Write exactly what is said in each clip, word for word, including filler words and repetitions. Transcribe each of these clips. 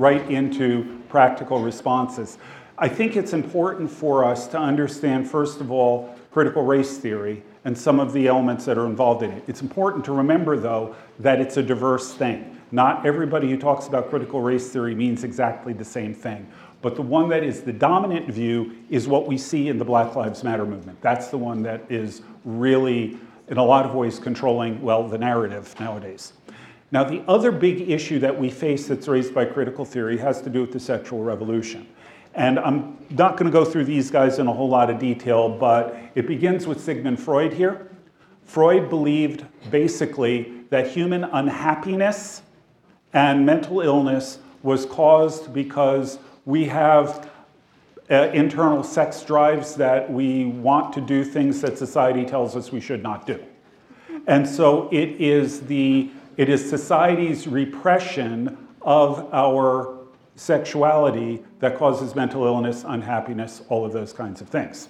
right into practical responses. I think it's important for us to understand, first of all, critical race theory and some of the elements that are involved in it. It's important to remember, though, that it's a diverse thing. Not everybody who talks about critical race theory means exactly the same thing. But the one that is the dominant view is what we see in the Black Lives Matter movement. That's the one that is really, in a lot of ways, controlling, well, the narrative nowadays. Now, the other big issue that we face that's raised by critical theory has to do with the sexual revolution. And I'm not going to go through these guys in a whole lot of detail, but it begins with Sigmund Freud here. Freud believed, basically, that human unhappiness and mental illness was caused because we have uh, internal sex drives that we want to do things that society tells us we should not do. And so it is, the, it is society's repression of our sexuality that causes mental illness, unhappiness, all of those kinds of things.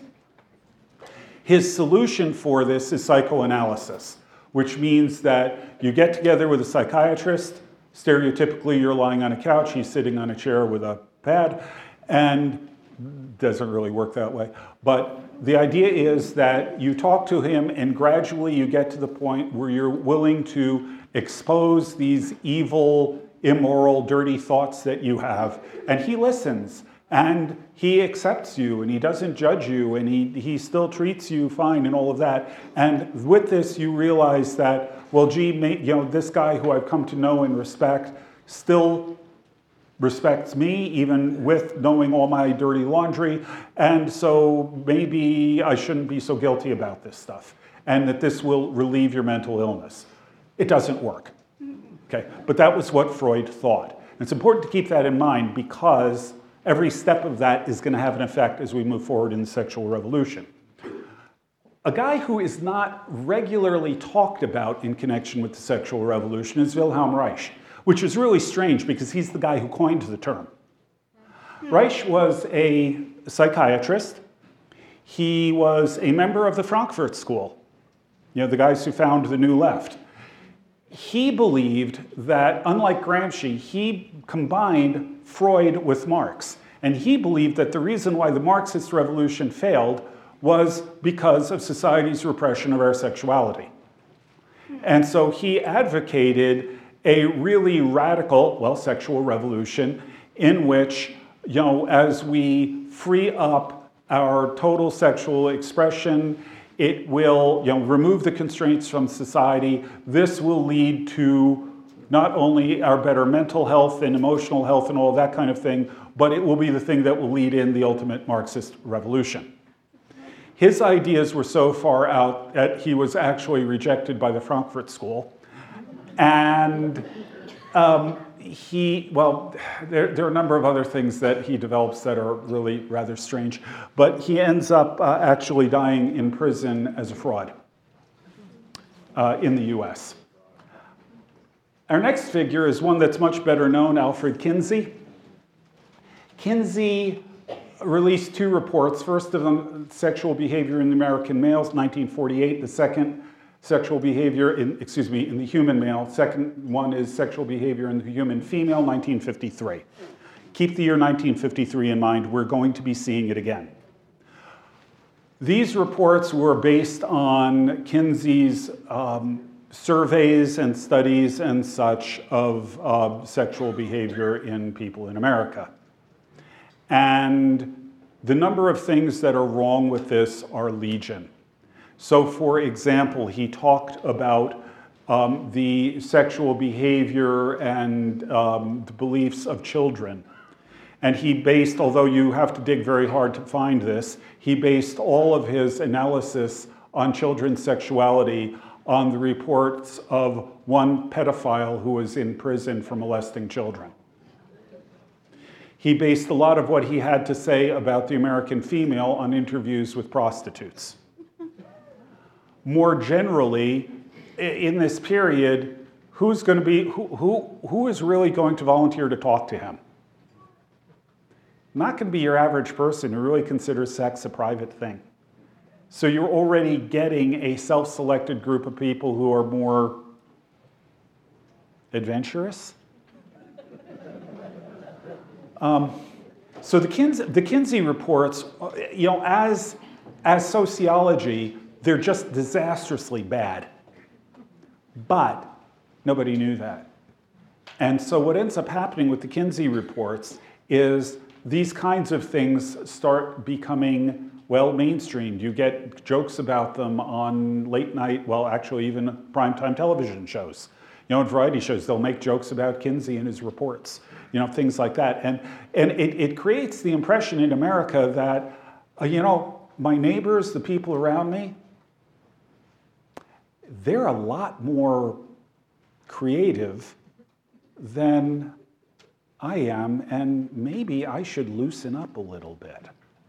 His solution for this is psychoanalysis, which means that you get together with a psychiatrist. Stereotypically, you're lying on a couch, he's sitting on a chair with a pad, and doesn't really work that way. But the idea is that you talk to him and gradually you get to the point where you're willing to expose these evil, immoral, dirty thoughts that you have. And he listens and he accepts you and he doesn't judge you and he, he still treats you fine and all of that. And with this, you realize that, well, gee, you know, this guy who I've come to know and respect still respects me, even with knowing all my dirty laundry. And so maybe I shouldn't be so guilty about this stuff and that this will relieve your mental illness. It doesn't work. Okay, but that was what Freud thought. And it's important to keep that in mind because every step of that is going to have an effect as we move forward in the sexual revolution. A guy who is not regularly talked about in connection with the sexual revolution is Wilhelm Reich, which is really strange because he's the guy who coined the term. Reich was a psychiatrist. He was a member of the Frankfurt School, you know, the guys who found the New Left. He believed that, unlike Gramsci, he combined Freud with Marx. And he believed that the reason why the Marxist revolution failed was because of society's repression of our sexuality. And so he advocated a really radical, well, sexual revolution in which, you know, as we free up our total sexual expression, it will, you know, remove the constraints from society. This will lead to not only our better mental health and emotional health and all of that kind of thing, but it will be the thing that will lead in the ultimate Marxist revolution. His ideas were so far out that he was actually rejected by the Frankfurt School. And um, he, well, there, there are a number of other things that he develops that are really rather strange, but he ends up uh, actually dying in prison as a fraud uh, in the U S. Our next figure is one that's much better known, Alfred Kinsey. Kinsey released two reports. First of them, Sexual Behavior in the American Males, nineteen forty-eight. The second, Sexual Behavior in, excuse me, in the Human Male. Second one is Sexual Behavior in the Human Female, nineteen fifty-three. Keep the year nineteen fifty-three in mind. We're going to be seeing it again. These reports were based on Kinsey's um, surveys and studies and such of uh, sexual behavior in people in America. And the number of things that are wrong with this are legion. So, for example, he talked about um, the sexual behavior and um, the beliefs of children. And he based, although you have to dig very hard to find this, he based all of his analysis on children's sexuality on the reports of one pedophile who was in prison for molesting children. He based a lot of what he had to say about the American female on interviews with prostitutes. More generally, in this period, who's going to be, who, who, who is really going to volunteer to talk to him? Not going to be your average person who really considers sex a private thing. So you're already getting a self-selected group of people who are more adventurous. Um, so the Kinsey, the Kinsey reports, you know, as, as sociology, they're just disastrously bad. But nobody knew that. And so what ends up happening with the Kinsey reports is these kinds of things start becoming, well, mainstreamed. You get jokes about them on late night, well, actually even primetime television shows. You know, in variety shows, they'll make jokes about Kinsey and his reports, you know, things like that. And, and it, it creates the impression in America that, uh, you know, my neighbors, the people around me, they're a lot more creative than I am, and maybe I should loosen up a little bit.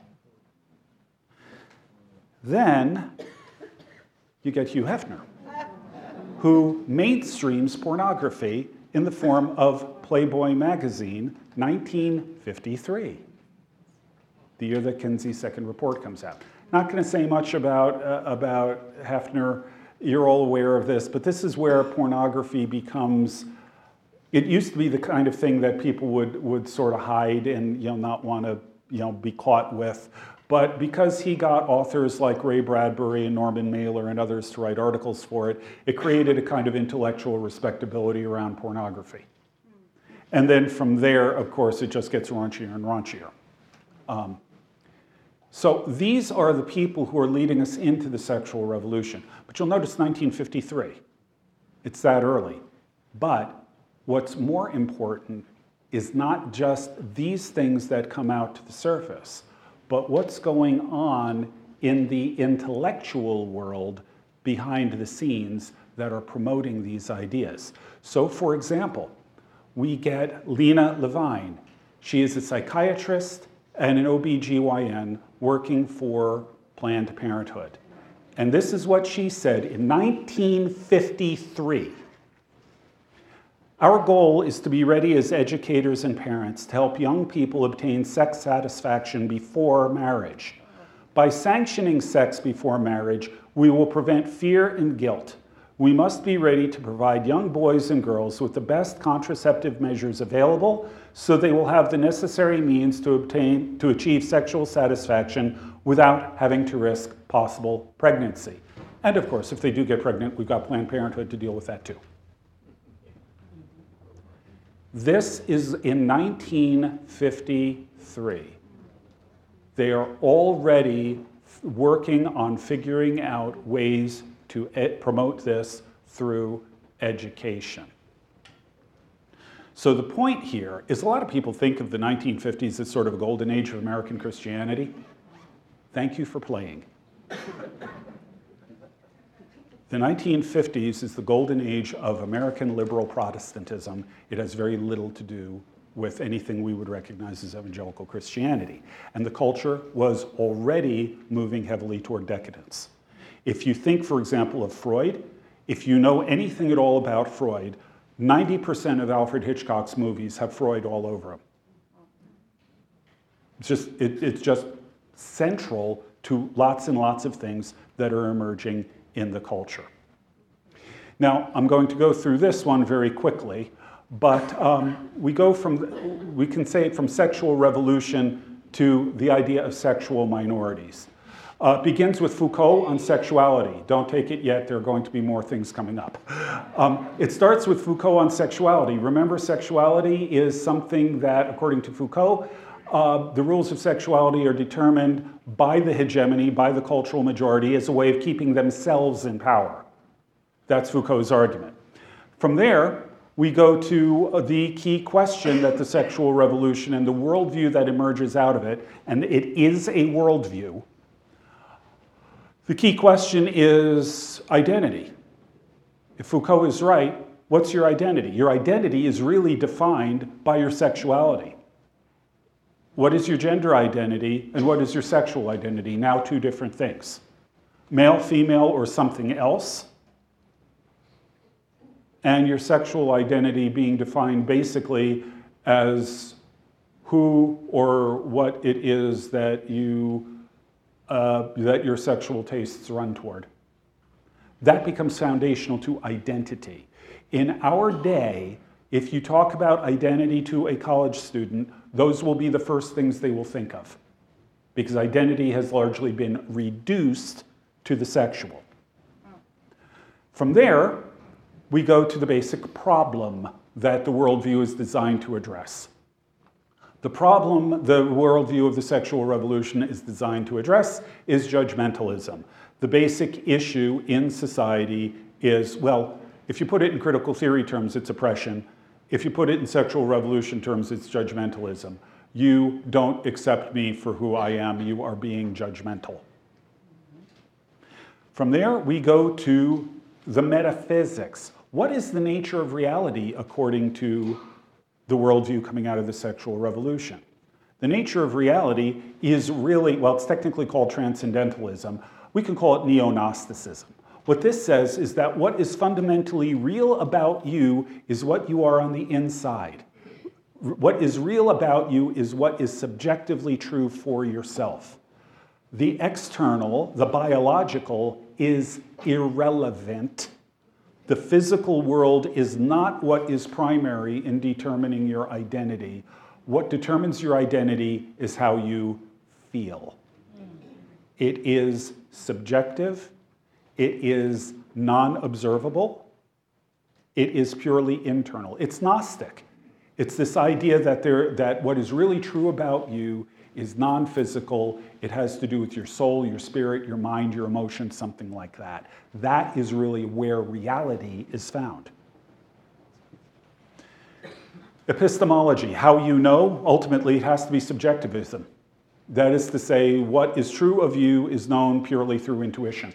Then you get Hugh Hefner, who mainstreams pornography in the form of Playboy magazine, nineteen fifty-three, the year that Kinsey's second report comes out. Not going to say much about, uh, about Hefner. You're all aware of this, but this is where pornography becomes, it used to be the kind of thing that people would, would sort of hide and, you know, not want to, you know, be caught with. But because he got authors like Ray Bradbury and Norman Mailer and others to write articles for it, it created a kind of intellectual respectability around pornography. And then from there, of course, it just gets raunchier and raunchier. Um, so these are the people who are leading us into the sexual revolution. But you'll notice nineteen fifty-three. It's that early. But what's more important is not just these things that come out to the surface, but what's going on in the intellectual world behind the scenes that are promoting these ideas. So for example, we get Lena Levine. She is a psychiatrist and an O B G Y N working for Planned Parenthood. And this is what she said in nineteen fifty-three. Our goal is to be ready as educators and parents to help young people obtain sex satisfaction before marriage. By sanctioning sex before marriage, we will prevent fear and guilt. We must be ready to provide young boys and girls with the best contraceptive measures available so they will have the necessary means to obtain, to achieve sexual satisfaction without having to risk possible pregnancy. And of course, if they do get pregnant, we've got Planned Parenthood to deal with that too. This is in nineteen fifty-three. They are already working on figuring out ways to ed- promote this through education. So the point here is a lot of people think of the nineteen fifties as sort of a golden age of American Christianity. Thank you for playing. The nineteen fifties is the golden age of American liberal Protestantism. It has very little to do with anything we would recognize as evangelical Christianity. And the culture was already moving heavily toward decadence. If you think, for example, of Freud, if you know anything at all about Freud, ninety percent of Alfred Hitchcock's movies have Freud all over them. It's just, it, it's just central to lots and lots of things that are emerging in the culture. Now, I'm going to go through this one very quickly, but um, we go from, we can say it from sexual revolution to the idea of sexual minorities. Uh, it begins with Foucault on sexuality. Don't take it yet, there are going to be more things coming up. Um, it starts with Foucault on sexuality. Remember, sexuality is something that, according to Foucault, Uh, the rules of sexuality are determined by the hegemony, by the cultural majority, as a way of keeping themselves in power. That's Foucault's argument. From there, we go to the key question that the sexual revolution and the worldview that emerges out of it, and it is a worldview. The key question is identity. If Foucault is right, what's your identity? Your identity is really defined by your sexuality. What is your gender identity and what is your sexual identity? Now two different things. Male, female, or something else. And your sexual identity being defined basically as who or what it is that you uh, that your sexual tastes run toward. That becomes foundational to identity. In our day, If you talk about identity to a college student, those will be the first things they will think of, because identity has largely been reduced to the sexual. From there, we go to the basic problem that the worldview is designed to address. The problem the worldview of the sexual revolution is designed to address is judgmentalism. The basic issue in society is, well, if you put it in critical theory terms, it's oppression. If you put it in sexual revolution terms, it's judgmentalism. You don't accept me for who I am. You are being judgmental. From there, we go to the metaphysics. What is the nature of reality according to the worldview coming out of the sexual revolution? The nature of reality is really, well, it's technically called transcendentalism. We can call it neo-Gnosticism. What this says is that what is fundamentally real about you is what you are on the inside. What is real about you is what is subjectively true for yourself. The external, the biological, is irrelevant. The physical world is not what is primary in determining your identity. What determines your identity is how you feel. It is subjective. It is non-observable. It is purely internal. It's Gnostic. It's this idea that, there, that what is really true about you is non-physical. It has to do with your soul, your spirit, your mind, your emotions, something like that. That is really where reality is found. Epistemology, how you know, ultimately it has to be subjectivism. That is to say, what is true of you is known purely through intuition.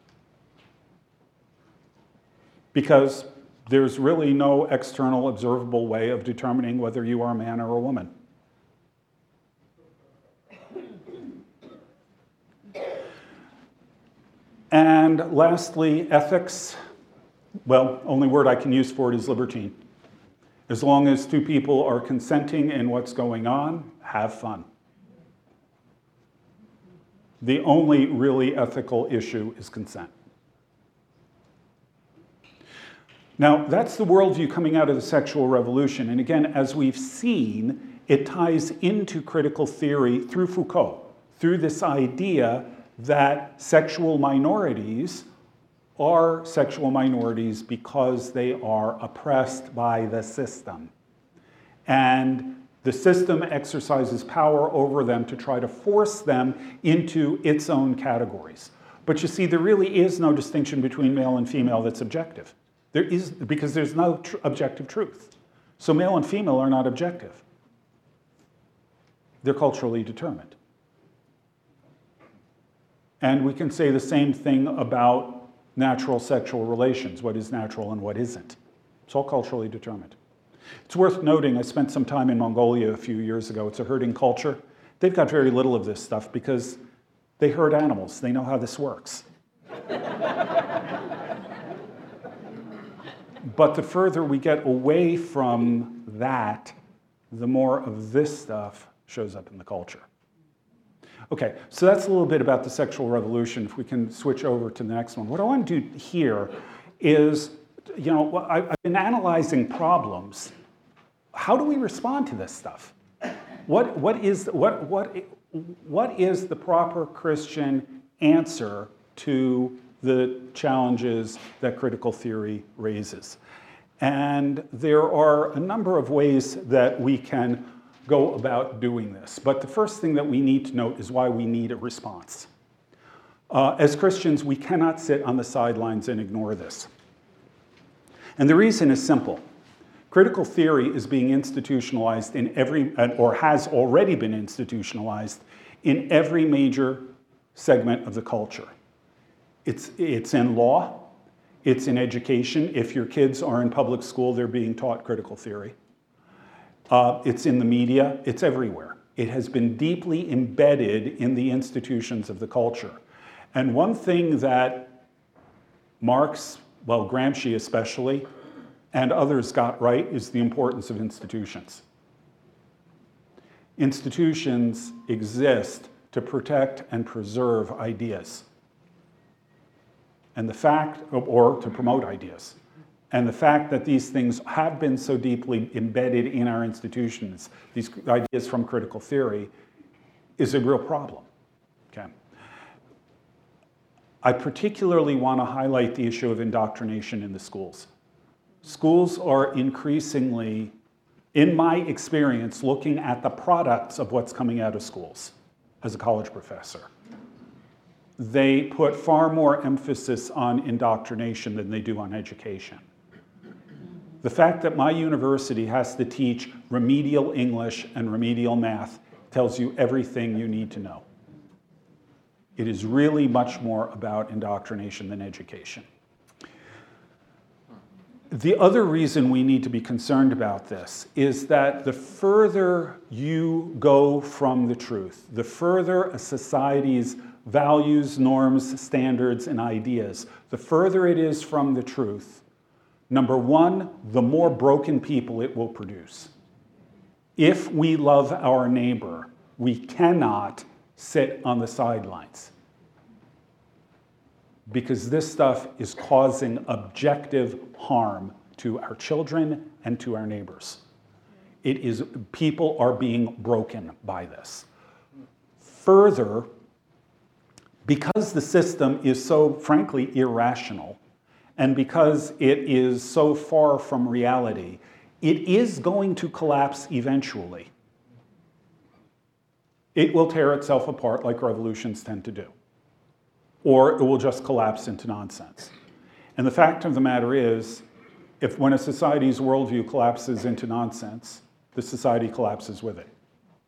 Because there's really no external observable way of determining whether you are a man or a woman. And lastly, ethics. Well, only word I can use for it is libertine. As long as two people are consenting in what's going on, have fun. The only really ethical issue is consent. Now, that's the worldview coming out of the sexual revolution. And again, as we've seen, it ties into critical theory through Foucault, through this idea that sexual minorities are sexual minorities because they are oppressed by the system. And the system exercises power over them to try to force them into its own categories. But you see, there really is no distinction between male and female that's objective. There is, because there's no tr- objective truth. So male and female are not objective. They're culturally determined. And we can say the same thing about natural sexual relations. What is natural and what isn't? It's all culturally determined. It's worth noting, I spent some time in Mongolia a few years ago. It's a herding culture. They've got very little of this stuff because they herd animals. They know how this works. But the further we get away from that, the more of this stuff shows up in the culture. Okay, so that's a little bit about the sexual revolution. If we can switch over to the next one. What I want to do here is, you know, I've been analyzing problems. How do we respond to this stuff? What, what, is, what, what, what is the proper Christian answer to the challenges that critical theory raises? And there are a number of ways that we can go about doing this. But the first thing that we need to note is why we need a response. Uh, as Christians, we cannot sit on the sidelines and ignore this. And the reason is simple. Critical theory is being institutionalized in every, or has already been institutionalized in every major segment of the culture. It's, it's in law, it's in education. If your kids are in public school, they're being taught critical theory. Uh, it's in the media, it's everywhere. It has been deeply embedded in the institutions of the culture. And one thing that Marx, well, Gramsci especially, and others got right is the importance of institutions. Institutions exist to protect and preserve ideas. And the fact, or to promote ideas. And the fact that these things have been so deeply embedded in our institutions, these ideas from critical theory, is a real problem. Okay. I particularly want to highlight the issue of indoctrination in the schools. Schools are increasingly, in my experience, looking at the products of what's coming out of schools as a college professor. They put far more emphasis on indoctrination than they do on education. The fact that my university has to teach remedial English and remedial math tells you everything you need to know. It is really much more about indoctrination than education. The other reason we need to be concerned about this is that the further you go from the truth, the further a society's values, norms, standards, and ideas, the further it is from the truth, number one, the more broken people it will produce. If we love our neighbor, we cannot sit on the sidelines, because this stuff is causing objective harm to our children and to our neighbors. It is, people are being broken by this. Further, because the system is so, frankly, irrational, and because it is so far from reality, it is going to collapse eventually. It will tear itself apart like revolutions tend to do. Or it will just collapse into nonsense. And the fact of the matter is, if when a society's worldview collapses into nonsense, the society collapses with it.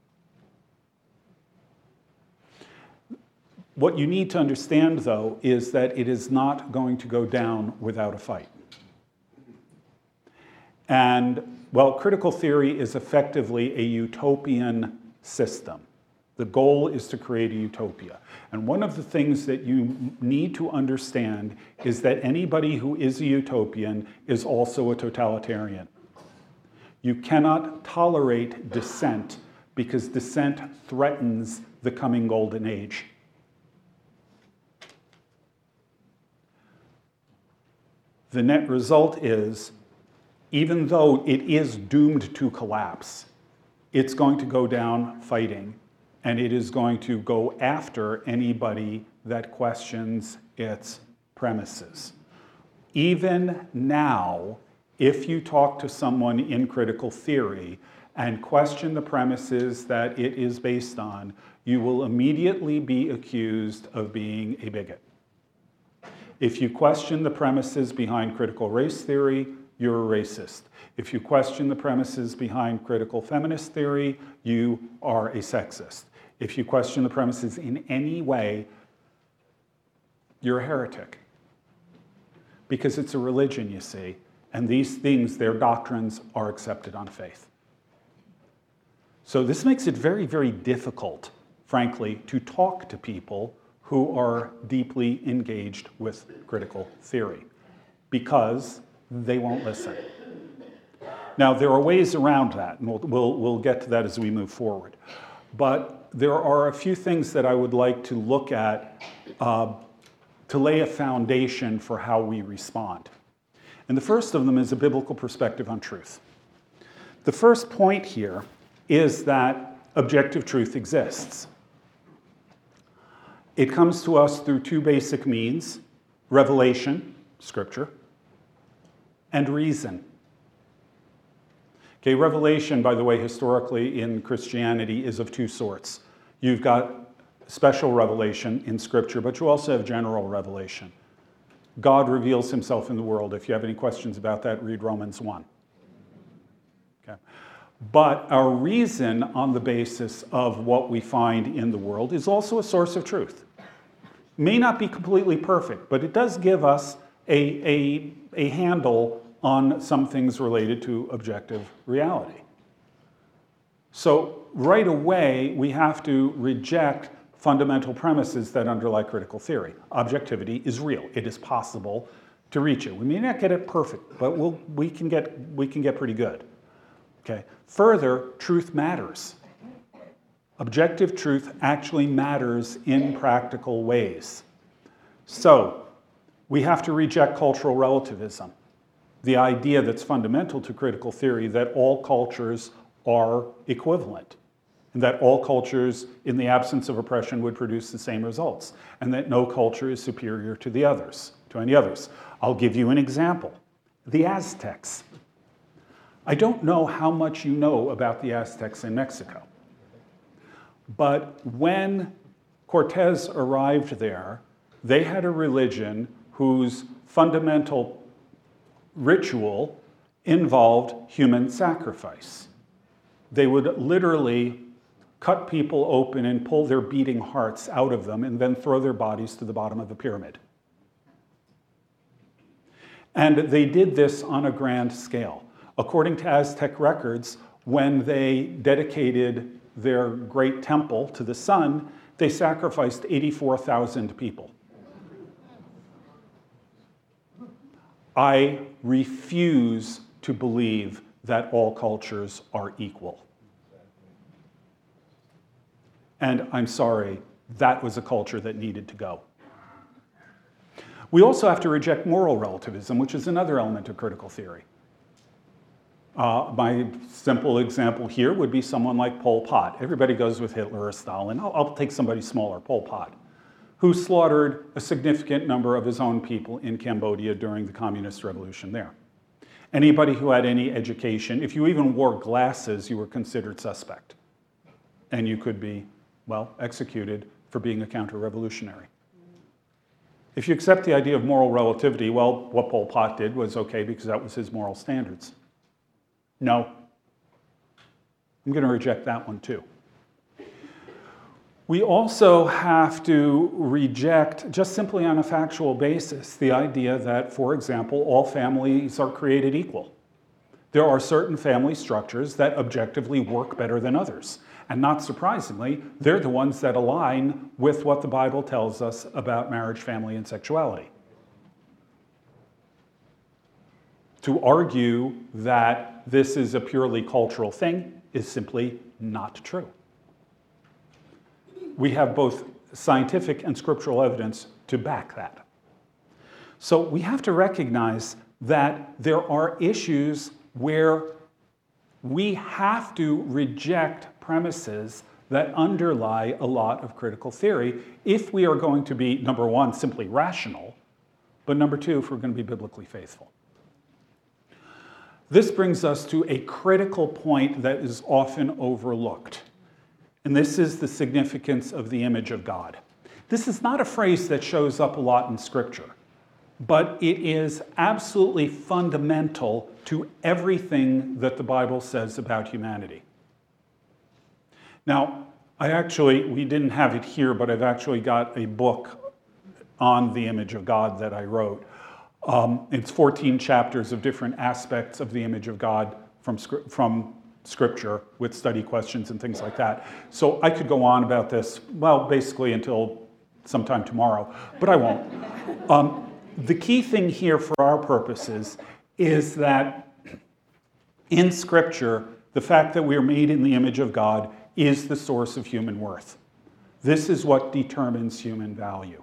What you need to understand, though, is that it is not going to go down without a fight. And, well, critical theory is effectively a utopian system. The goal is to create a utopia. And one of the things that you need to understand is that anybody who is a utopian is also a totalitarian. You cannot tolerate dissent because dissent threatens the coming golden age. The net result is, even though it is doomed to collapse, it's going to go down fighting. And it is going to go after anybody that questions its premises. Even now, if you talk to someone in critical theory and question the premises that it is based on, you will immediately be accused of being a bigot. If you question the premises behind critical race theory, you're a racist. If you question the premises behind critical feminist theory, you are a sexist. If you question the premises in any way, you're a heretic. Because it's a religion, you see, and these things, their doctrines, are accepted on faith. So this makes it very, very difficult, frankly, to talk to people who are deeply engaged with critical theory, because they won't listen. Now, there are ways around that, and we'll, we'll, we'll get to that as we move forward. But there are a few things that I would like to look at uh, to lay a foundation for how we respond. And the first of them is a biblical perspective on truth. The first point here is that objective truth exists. It comes to us through two basic means: revelation, scripture, and reason. Okay, revelation, by the way, historically in Christianity is of two sorts. You've got special revelation in Scripture, but you also have general revelation. God reveals himself in the world. If you have any questions about that, read Romans one. Okay. But our reason on the basis of what we find in the world is also a source of truth. It may not be completely perfect, but it does give us a, a, a handle on some things related to objective reality. So right away, we have to reject fundamental premises that underlie critical theory. Objectivity is real. It is possible to reach it. We may not get it perfect, but we'll, we, can get, we can get pretty good. Okay. Further, truth matters. Objective truth actually matters in practical ways. So we have to reject cultural relativism. the idea that's fundamental to critical theory that all cultures are equivalent, and that all cultures, in the absence of oppression, would produce the same results, and that no culture is superior to the others, to any others. I'll give you an example. The Aztecs. I don't know how much you know about the Aztecs in Mexico, but when Cortés arrived there, they had a religion whose fundamental ritual involved human sacrifice. They would literally cut people open and pull their beating hearts out of them and then throw their bodies to the bottom of the pyramid. And they did this on a grand scale. According to Aztec records, when they dedicated their great temple to the sun, they sacrificed eighty-four thousand people. I refuse to believe that all cultures are equal. And I'm sorry, that was a culture that needed to go. We also have to reject moral relativism, which is another element of critical theory. Uh, my simple example here would be someone like Pol Pot. Everybody goes with Hitler or Stalin. I'll, I'll take somebody smaller, Pol Pot, who slaughtered a significant number of his own people in Cambodia during the communist revolution there. Anybody who had any education, if you even wore glasses, you were considered suspect. And you could be, well, executed for being a counter-revolutionary. If you accept the idea of moral relativity, well, what Pol Pot did was okay because that was his moral standards. No. I'm going to reject that one too. We also have to reject, just simply on a factual basis, the idea that, for example, all families are created equal. There are certain family structures that objectively work better than others. And not surprisingly, they're the ones that align with what the Bible tells us about marriage, family, and sexuality. To argue that this is a purely cultural thing is simply not true. We have both scientific and scriptural evidence to back that. So we have to recognize that there are issues where we have to reject premises that underlie a lot of critical theory if we are going to be, number one, simply rational, but number two, if we're going to be biblically faithful. This brings us to a critical point that is often overlooked. And this is the significance of the image of God. This is not a phrase that shows up a lot in Scripture, but it is absolutely fundamental to everything that the Bible says about humanity. Now, I actually, we didn't have it here, but I've actually got a book on the image of God that I wrote. Um, it's fourteen chapters of different aspects of the image of God from, from Scripture with study questions and things like that. So I could go on about this, well, basically until sometime tomorrow, but I won't. Um, the key thing here for our purposes is that in Scripture, the fact that we are made in the image of God is the source of human worth. This is what determines human value.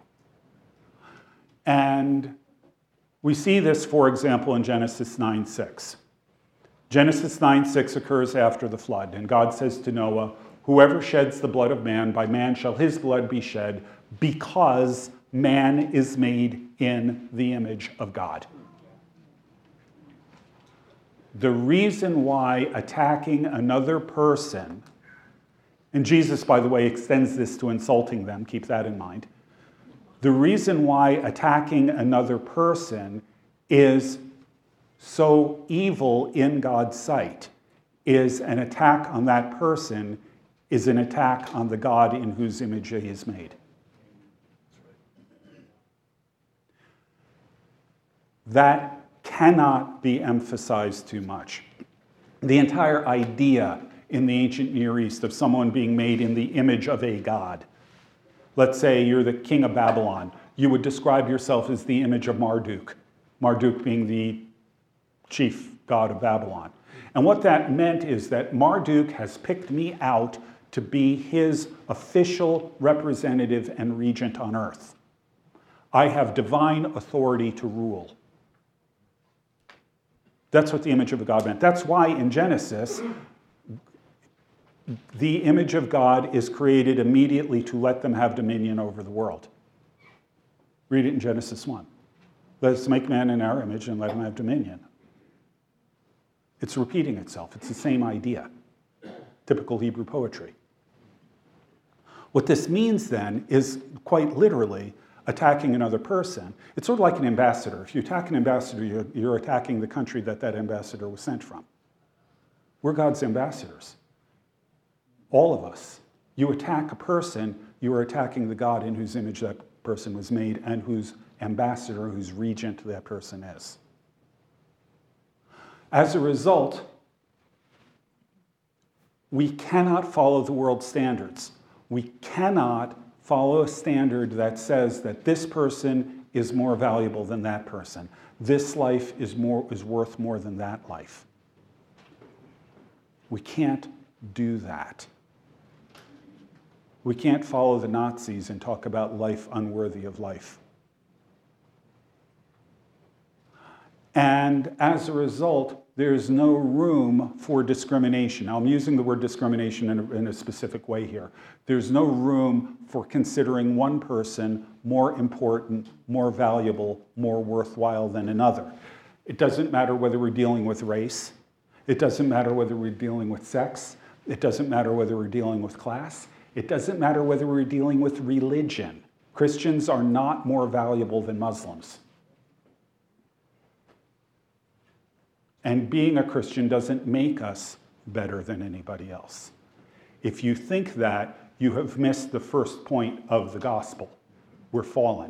And we see this, for example, in Genesis nine six. Genesis nine six occurs after the flood, and God says to Noah, "Whoever sheds the blood of man, by man shall his blood be shed, because man is made in the image of God." The reason why attacking another person, and Jesus, by the way, extends this to insulting them, keep that in mind. The reason why attacking another person is so evil in God's sight is an attack on that person is an attack on the God in whose image he is made. That cannot be emphasized too much. The entire idea in the ancient Near East of someone being made in the image of a god. Let's say you're the king of Babylon. You would describe yourself as the image of Marduk. Marduk being the chief god of Babylon. And what that meant is that Marduk has picked me out to be his official representative and regent on earth. I have divine authority to rule. That's what the image of God meant. That's why in Genesis, the image of God is created immediately to let them have dominion over the world. Read it in Genesis one. Let us make man in our image and let him have dominion. It's repeating itself. It's the same idea. Typical Hebrew poetry. What this means then is quite literally attacking another person. It's sort of like an ambassador. If you attack an ambassador, you're, you're attacking the country that that ambassador was sent from. We're God's ambassadors. All of us. You attack a person, you are attacking the God in whose image that person was made and whose ambassador, whose regent that person is. As a result, we cannot follow the world's standards. We cannot follow a standard that says that this person is more valuable than that person. This life is more is worth more than that life. We can't do that. We can't follow the Nazis and talk about life unworthy of life. And as a result, there's no room for discrimination. Now, I'm using the word discrimination in a, in a specific way here. There's no room for considering one person more important, more valuable, more worthwhile than another. It doesn't matter whether we're dealing with race. It doesn't matter whether we're dealing with sex. It doesn't matter whether we're dealing with class. It doesn't matter whether we're dealing with religion. Christians are not more valuable than Muslims. And being a Christian doesn't make us better than anybody else. If you think that, you have missed the first point of the gospel. We're fallen.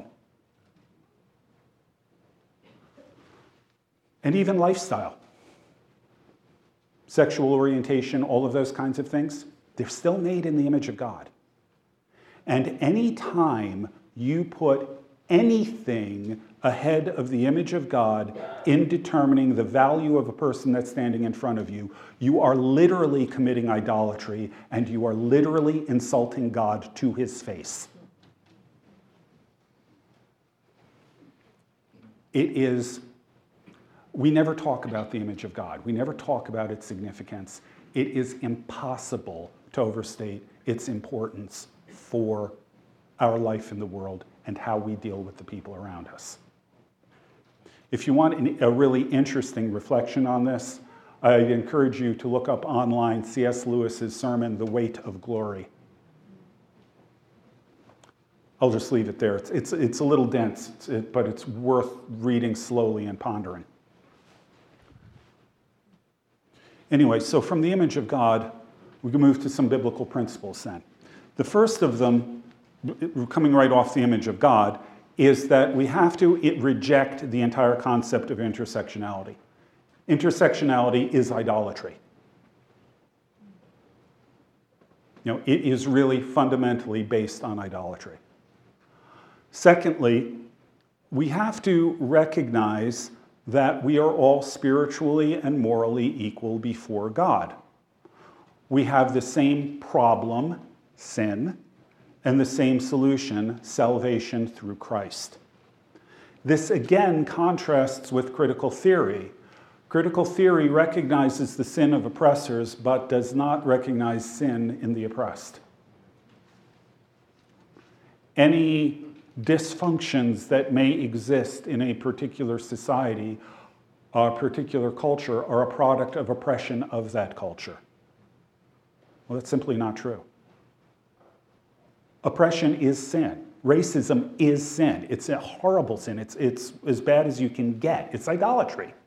And even lifestyle, sexual orientation, all of those kinds of things, they're still made in the image of God. And any time you put anything ahead of the image of God in determining the value of a person that's standing in front of you, you are literally committing idolatry and you are literally insulting God to his face. It is, we never talk about the image of God. We never talk about its significance. It is impossible to overstate its importance for our life in the world and how we deal with the people around us. If you want a really interesting reflection on this, I encourage you to look up online C S Lewis's sermon, The Weight of Glory. I'll just leave it there. It's, it's, it's a little dense, it's, it, but it's worth reading slowly and pondering. Anyway, so from the image of God, we can move to some biblical principles then. The first of them, coming right off the image of God, is that we have to reject the entire concept of intersectionality. Intersectionality is idolatry. You know, it is really fundamentally based on idolatry. Secondly, we have to recognize that we are all spiritually and morally equal before God. We have the same problem, sin, and the same solution, salvation through Christ. This again contrasts with critical theory. Critical theory recognizes the sin of oppressors, but does not recognize sin in the oppressed. Any dysfunctions that may exist in a particular society, a particular culture, are a product of oppression of that culture. Well, that's simply not true. Oppression is sin. Racism is sin. It's a horrible sin. It's, it's as bad as you can get. It's idolatry.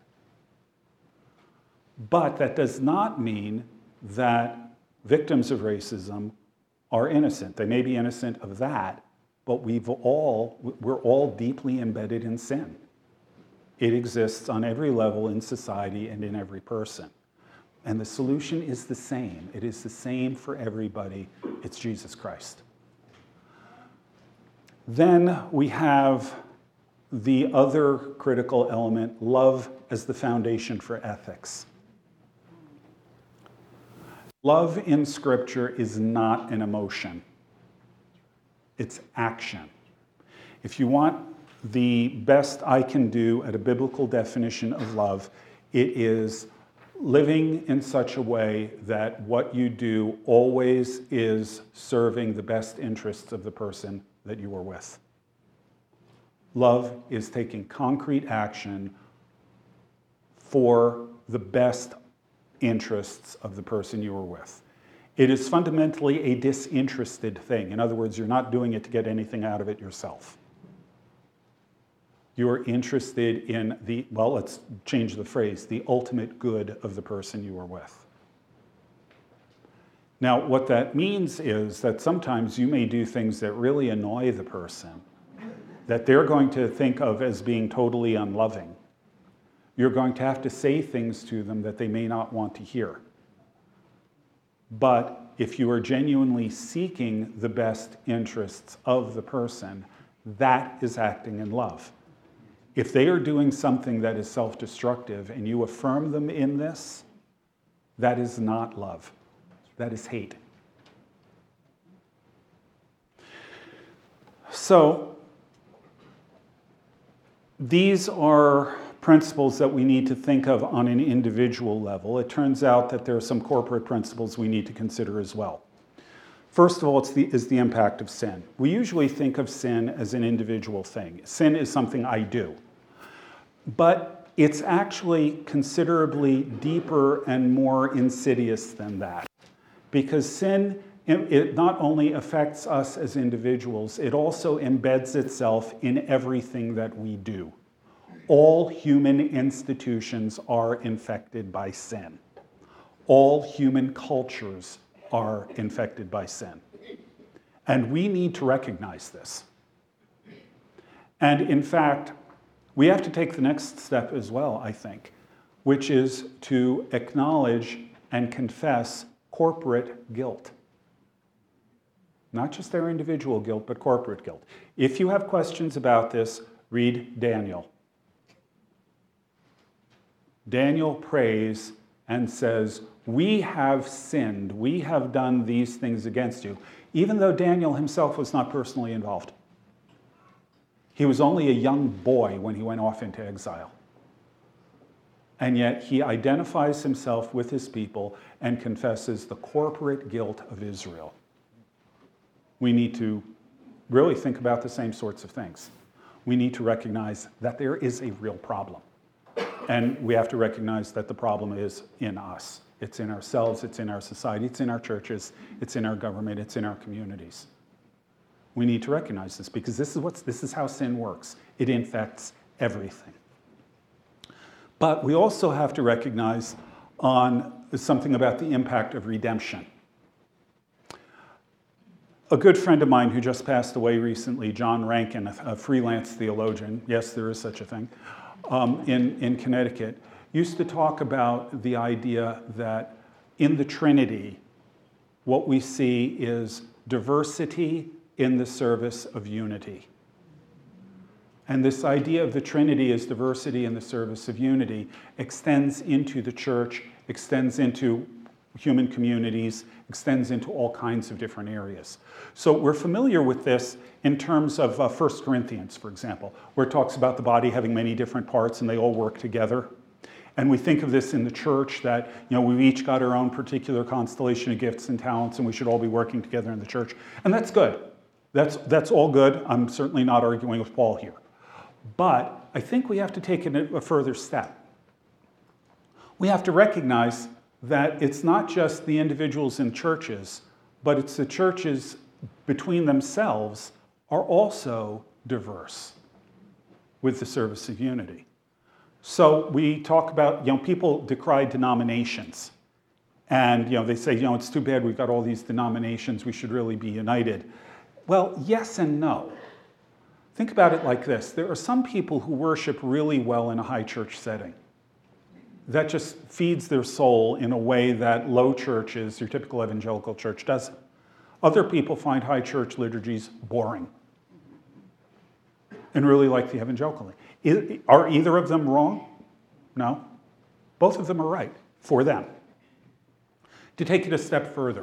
But that does not mean that victims of racism are innocent. They may be innocent of that, but we've all, we're all deeply embedded in sin. It exists on every level in society and in every person. And the solution is the same. It is the same for everybody. It's Jesus Christ. Then we have the other critical element, love as the foundation for ethics. Love in Scripture is not an emotion. It's action. If you want the best I can do at a biblical definition of love, It is living in such a way that what you do always is serving the best interests of the person that you are with. Love is taking concrete action for the best interests of the person you are with. It is fundamentally a disinterested thing. In other words, you're not doing it to get anything out of it yourself. You're interested in the, well, let's change the phrase, the ultimate good of the person you are with. Now, what that means is that sometimes you may do things that really annoy the person, that they're going to think of as being totally unloving. You're going to have to say things to them that they may not want to hear. But if you are genuinely seeking the best interests of the person, that is acting in love. If they are doing something that is self-destructive and you affirm them in this, that is not love. That is hate. So, these are principles that we need to think of on an individual level. It turns out that there are some corporate principles we need to consider as well. First of all, it's the, is the impact of sin. We usually think of sin as an individual thing. Sin is something I do. But it's actually considerably deeper and more insidious than that. Because sin, it not only affects us as individuals, it also embeds itself in everything that we do. All human institutions are infected by sin. All human cultures are infected by sin. And we need to recognize this. And in fact, we have to take the next step as well, I think, which is to acknowledge and confess corporate guilt. Not just their individual guilt, but corporate guilt. If you have questions about this, read Daniel. Daniel prays and says, we have sinned, we have done these things against you, even though Daniel himself was not personally involved. He was only a young boy when he went off into exile. And yet he identifies himself with his people and confesses the corporate guilt of Israel. We need to really think about the same sorts of things. We need to recognize that there is a real problem. And we have to recognize that the problem is in us. It's in ourselves, it's in our society, it's in our churches, it's in our government, it's in our communities. We need to recognize this because this is, what's, this is how sin works. It infects everything. But we also have to recognize on something about the impact of redemption. A good friend of mine who just passed away recently, John Rankin, a freelance theologian, yes, there is such a thing, um, in, in Connecticut, used to talk about the idea that in the Trinity, what we see is diversity in the service of unity. And this idea of the Trinity as diversity in the service of unity extends into the church, extends into human communities, extends into all kinds of different areas. So we're familiar with this in terms of uh, First Corinthians, for example, where it talks about the body having many different parts and they all work together. And we think of this in the church that, you know, we've each got our own particular constellation of gifts and talents and we should all be working together in the church. And that's good. That's, that's all good. I'm certainly not arguing with Paul here. But I think we have to take it a further step. We have to recognize that it's not just the individuals in churches, but it's the churches between themselves are also diverse with the service of unity. So we talk about, you know, people decry denominations. And, you know, they say, you know, it's too bad we've got all these denominations, we should really be united. Well, yes and no. Think about it like this. There are some people who worship really well in a high church setting. That just feeds their soul in a way that low churches, your typical evangelical church, doesn't. Other people find high church liturgies boring and really like the evangelical. Are either of them wrong? No. Both of them are right for them. To take it a step further,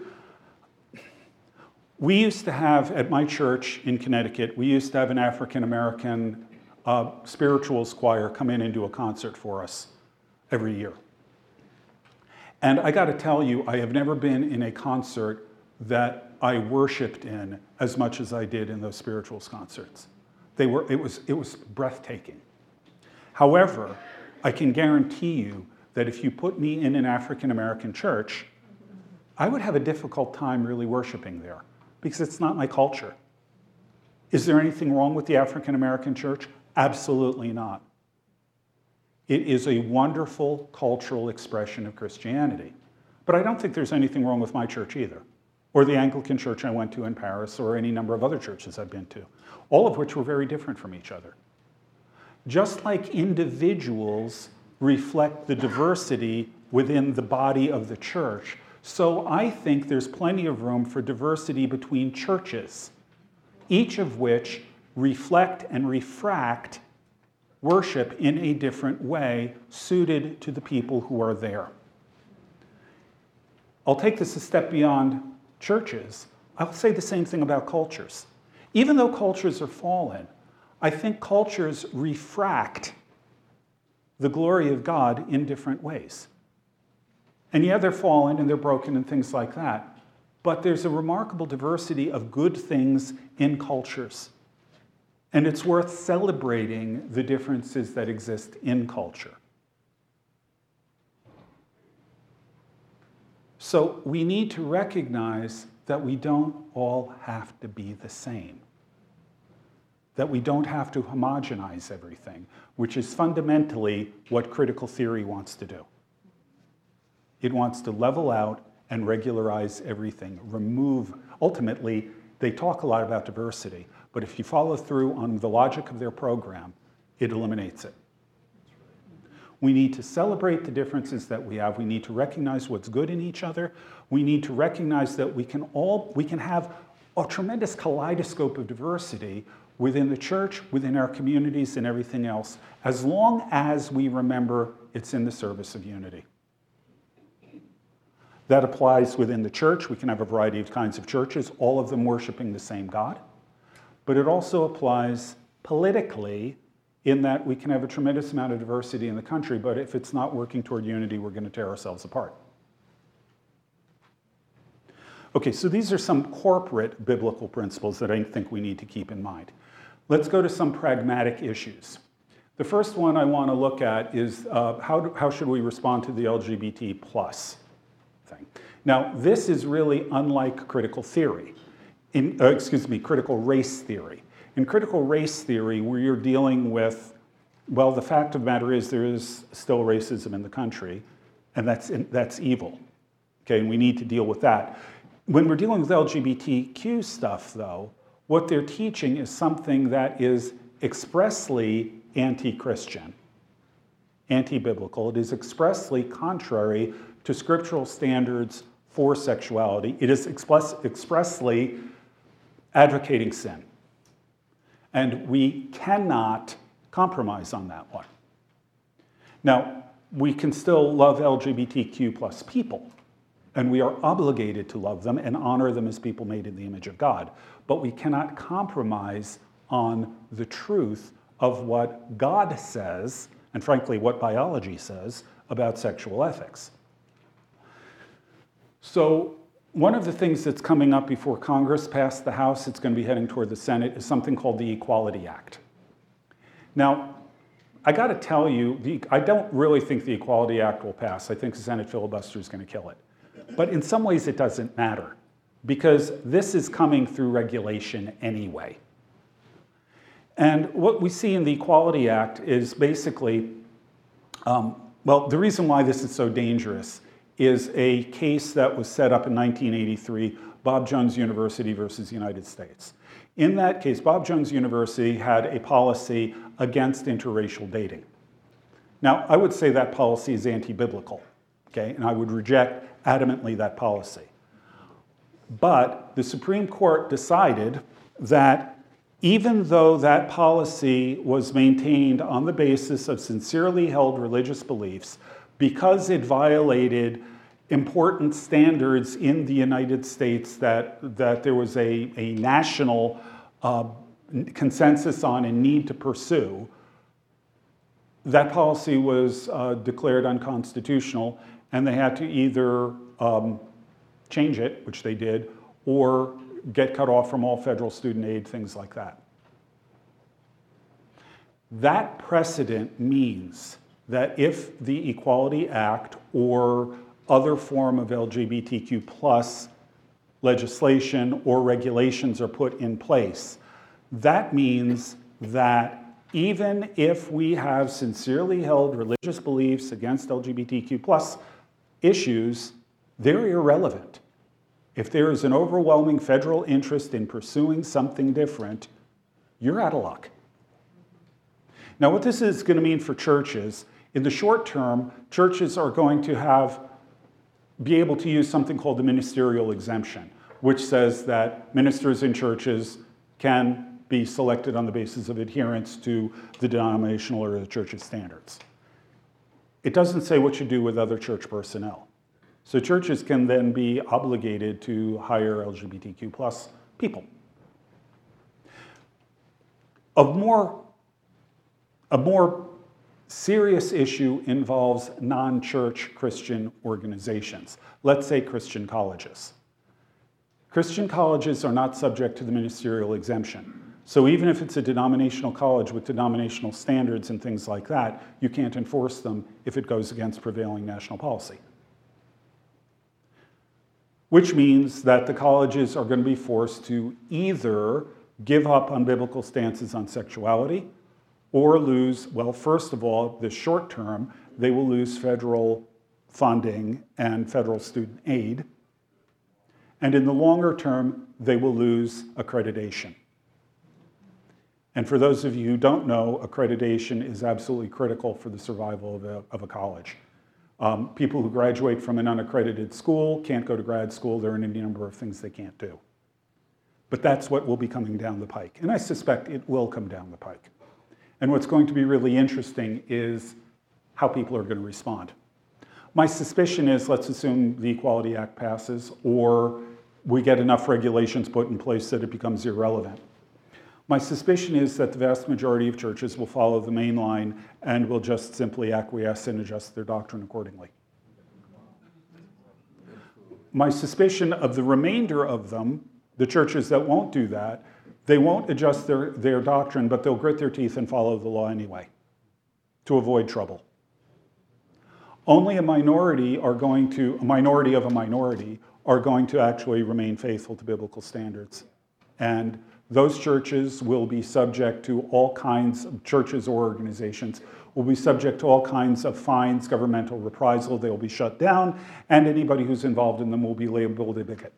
we used to have, at my church in Connecticut, we used to have an African-American uh, spirituals choir come in and do a concert for us every year. And I got to tell you, I have never been in a concert that I worshiped in as much as I did in those spirituals concerts. They were, it was, it was breathtaking. However, I can guarantee you that if you put me in an African-American church, I would have a difficult time really worshiping there because it's not my culture. Is there anything wrong with the African-American church? Absolutely not. It is a wonderful cultural expression of Christianity. But I don't think there's anything wrong with my church either, or the Anglican church I went to in Paris, or any number of other churches I've been to, all of which were very different from each other. Just like individuals reflect the diversity within the body of the church, so I think there's plenty of room for diversity between churches, each of which reflect and refract worship in a different way suited to the people who are there. I'll take this a step beyond churches. I'll say the same thing about cultures. Even though cultures are fallen, I think cultures refract the glory of God in different ways. And yeah, they're fallen and they're broken and things like that, but there's a remarkable diversity of good things in cultures. And it's worth celebrating the differences that exist in culture. So we need to recognize that we don't all have to be the same, that we don't have to homogenize everything, which is fundamentally what critical theory wants to do. It wants to level out and regularize everything, remove, ultimately, they talk a lot about diversity, but if you follow through on the logic of their program, it eliminates it. We need to celebrate the differences that we have. We need to recognize what's good in each other. We need to recognize that we can all, we can have a tremendous kaleidoscope of diversity within the church, within our communities, and everything else, as long as we remember it's in the service of unity. That applies within the church. We can have a variety of kinds of churches, all of them worshiping the same God. But it also applies politically in that we can have a tremendous amount of diversity in the country, but if it's not working toward unity, we're going to tear ourselves apart. Okay, so these are some corporate biblical principles that I think we need to keep in mind. Let's go to some pragmatic issues. The first one I want to look at is uh, how, do, how should we respond to the L G B T plus thing? Now, this is really unlike critical theory. In, uh, excuse me, critical race theory. In critical race theory, where you're dealing with, well, the fact of the matter is there is still racism in the country, and that's, that's evil, okay, and we need to deal with that. When we're dealing with L G B T Q stuff, though, what they're teaching is something that is expressly anti-Christian, anti-biblical. It is expressly contrary to scriptural standards for sexuality. It is express, expressly advocating sin. And we cannot compromise on that one. Now, we can still love L G B T Q plus people, and we are obligated to love them and honor them as people made in the image of God. But we cannot compromise on the truth of what God says, and frankly, what biology says about sexual ethics. So, one of the things that's coming up before Congress passed the House, it's going to be heading toward the Senate, is something called the Equality Act. Now, I got to tell you, the, I don't really think the Equality Act will pass. I think the Senate filibuster is going to kill it. But in some ways, it doesn't matter, because this is coming through regulation anyway. And what we see in the Equality Act is basically, um, well, the reason why this is so dangerous is a case that was set up in nineteen eighty-three, Bob Jones University versus United States. In that case, Bob Jones University had a policy against interracial dating. Now, I would say that policy is anti-biblical, okay? And I would reject adamantly that policy. But the Supreme Court decided that even though that policy was maintained on the basis of sincerely held religious beliefs, because it violated important standards in the United States that, that there was a, a national uh, consensus on and need to pursue, that policy was uh, declared unconstitutional, and they had to either um, change it, which they did, or get cut off from all federal student aid, things like that. That precedent means that if the Equality Act or other form of L G B T Q plus legislation or regulations are put in place, that means that even if we have sincerely held religious beliefs against L G B T Q plus issues, they're irrelevant. If there is an overwhelming federal interest in pursuing something different, you're out of luck. Now, what this is going to mean for churches, in the short term, churches are going to have, be able to use something called the ministerial exemption, which says that ministers in churches can be selected on the basis of adherence to the denominational or the church's standards. It doesn't say what you do with other church personnel. So churches can then be obligated to hire L G B T Q plus people. A more, a more serious issue involves non-church Christian organizations. Let's say Christian colleges. Christian colleges are not subject to the ministerial exemption. So even if it's a denominational college with denominational standards and things like that, you can't enforce them if it goes against prevailing national policy. Which means that the colleges are going to be forced to either give up unbiblical stances on sexuality or lose, well, first of all, the short term, they will lose federal funding and federal student aid. And in the longer term, they will lose accreditation. And for those of you who don't know, accreditation is absolutely critical for the survival of a, of a college. Um, people who graduate from an unaccredited school can't go to grad school. There are any number of things they can't do. But that's what will be coming down the pike. And I suspect it will come down the pike. And what's going to be really interesting is how people are going to respond. My suspicion is, let's assume the Equality Act passes, or we get enough regulations put in place that it becomes irrelevant. My suspicion is that the vast majority of churches will follow the main line and will just simply acquiesce and adjust their doctrine accordingly. My suspicion of the remainder of them, the churches that won't do that, they won't adjust their, their doctrine, but they'll grit their teeth and follow the law anyway to avoid trouble. Only a minority are going to, a minority of a minority are going to actually remain faithful to biblical standards. And those churches will be subject to all kinds of churches or organizations will be subject to all kinds of fines, governmental reprisal. They will be shut down, and anybody who's involved in them will be labeled a bigot.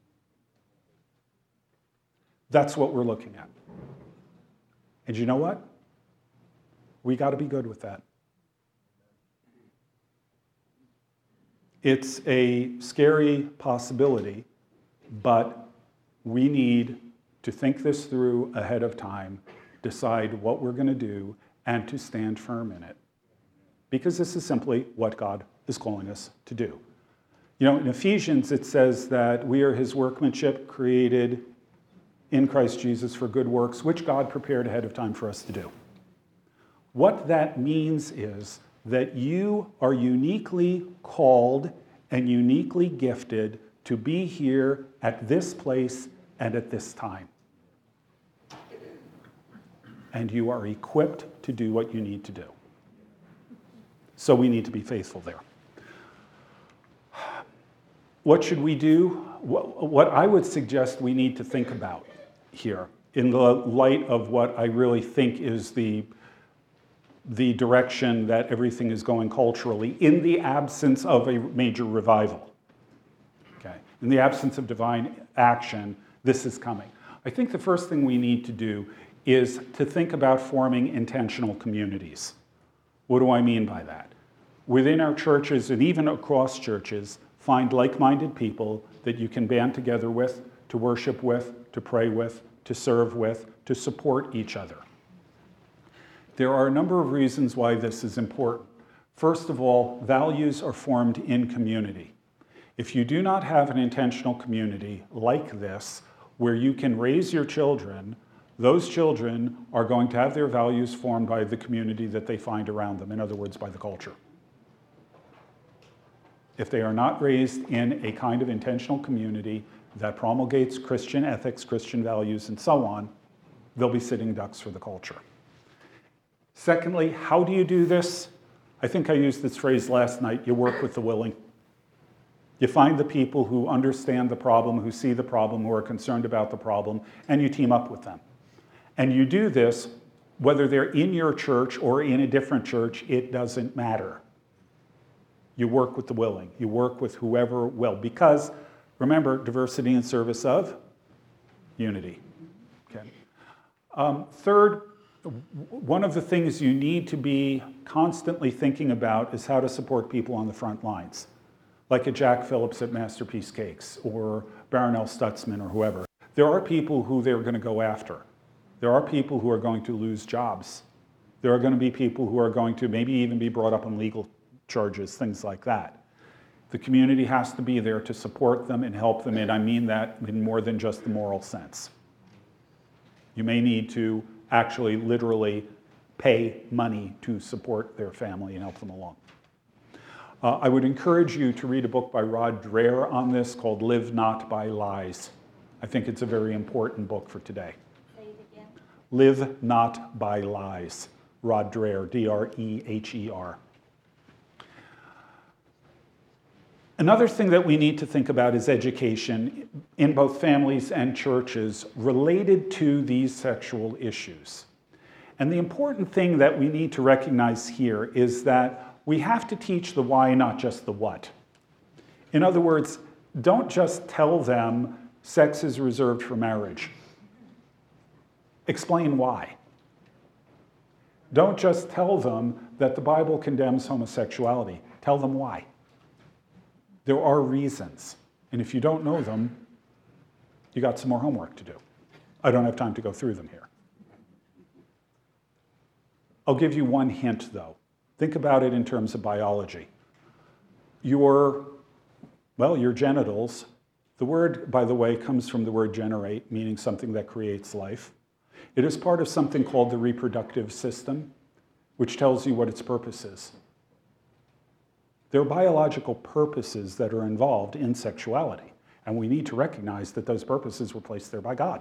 That's what we're looking at. And you know what? We got to be good with that. It's a scary possibility, but we need to think this through ahead of time, decide what we're going to do, and to stand firm in it. Because this is simply what God is calling us to do. You know, in Ephesians, it says that we are his workmanship created in Christ Jesus for good works, which God prepared ahead of time for us to do. What that means is that you are uniquely called and uniquely gifted to be here at this place and at this time. And you are equipped to do what you need to do. So we need to be faithful there. What should we do? What I would suggest we need to think about here, in the light of what I really think is the, the direction that everything is going culturally, in the absence of a major revival. Okay? In the absence of divine action, this is coming. I think the first thing we need to do is to think about forming intentional communities. What do I mean by that? Within our churches and even across churches, find like-minded people that you can band together with, to worship with, to pray with, to serve with, to support each other. There are a number of reasons why this is important. First of all, values are formed in community. If you do not have an intentional community like this, where you can raise your children those children are going to have their values formed by the community that they find around them, in other words, by the culture. If they are not raised in a kind of intentional community that promulgates Christian ethics, Christian values, and so on, they'll be sitting ducks for the culture. Secondly, how do you do this? I think I used this phrase last night, you work with the willing. You find the people who understand the problem, who see the problem, who are concerned about the problem, and you team up with them. And you do this, whether they're in your church or in a different church, it doesn't matter. You work with the willing. You work with whoever will. Because, remember, diversity in service of unity. Okay. Um, third, one of the things you need to be constantly thinking about is how to support people on the front lines, like a Jack Phillips at Masterpiece Cakes or Baronel Stutzman or whoever. There are people who they're going to go after. There are people who are going to lose jobs. There are going to be people who are going to maybe even be brought up on legal charges, things like that. The community has to be there to support them and help them, and I mean that in more than just the moral sense. You may need to actually literally pay money to support their family and help them along. Uh, I would encourage you to read a book by Rod Dreher on this called Live Not by Lies. I think it's a very important book for today. Say it again. Live Not by Lies. Rod Dreher, D R E H E R. Another thing that we need to think about is education in both families and churches related to these sexual issues. And the important thing that we need to recognize here is that we have to teach the why, not just the what. In other words, don't just tell them sex is reserved for marriage. Explain why. Don't just tell them that the Bible condemns homosexuality. Tell them why. There are reasons. And if you don't know them, you got some more homework to do. I don't have time to go through them here. I'll give you one hint, though. Think about it in terms of biology. Your, well, your genitals, the word, by the way, comes from the word generate, meaning something that creates life. It is part of something called the reproductive system, which tells you what its purpose is. There are biological purposes that are involved in sexuality, and we need to recognize that those purposes were placed there by God.